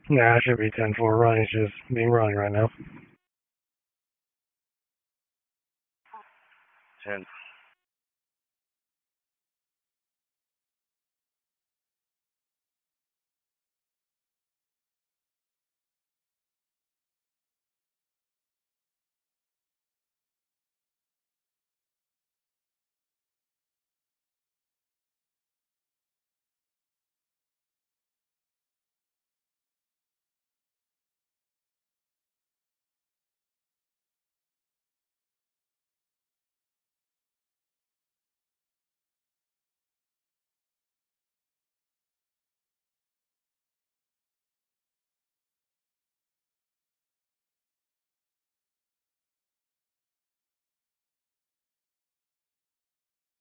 Nah, it should be 10-4 run. He's just being running right now. 10